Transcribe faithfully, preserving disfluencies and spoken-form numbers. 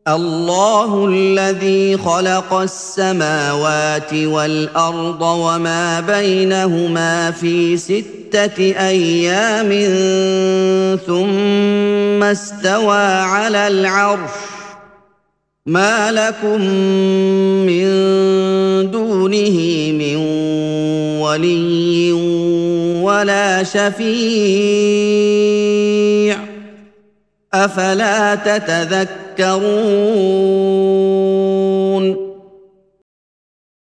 الله الذي خلق السماوات والأرض وما بينهما في ستة أيام ثم استوى على العرش ما لكم من دونه من ولي ولا شفيع أفلا تتذكرون